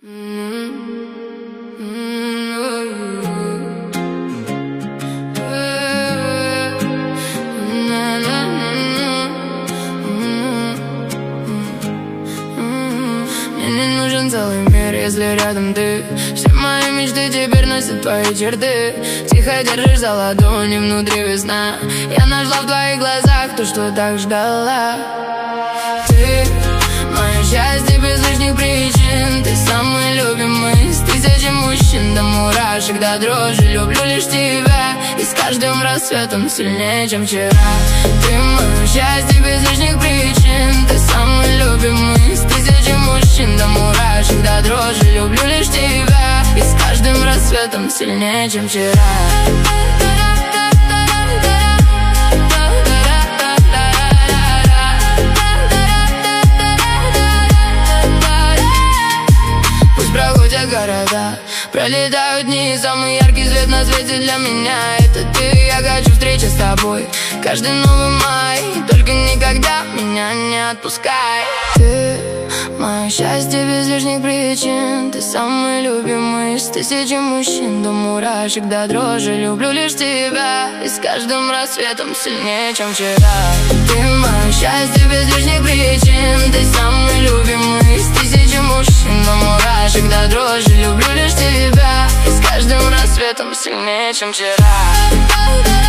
не нужен целый мир, если рядом ты. Все мои мечты теперь носят твои черты. Тихо держишь за ладони, внутри весна. Я нашла в твоих глазах то, что так ждала. Ты мое счастье без лишних причин. Ты самый любимый из тысячи мужчин. До мурашек, до дрожи, люблю лишь тебя. И с каждым рассветом сильнее, чем вчера. Ты мое счастье без лишних причин. Ты самый любимый из тысячи мужчин. До мурашек, до дрожи, люблю лишь тебя. И с каждым рассветом сильнее, чем вчера. Города пролетают дни, самый яркий свет на свете для меня — это ты. Я хочу встречи с тобой каждый новый май. Только никогда меня не отпускай. Ты мое счастье без лишних причин. Ты самый любимый из тысячи мужчин. До мурашек, до дрожи, люблю лишь тебя. И с каждым рассветом сильнее, чем вчера. Ты мое счастье без лишних причин. Ты самый любимый из тысячи мужчин. До мурашек, до дрожи, люблю лишь тебя. И с каждым рассветом сильнее, чем вчера.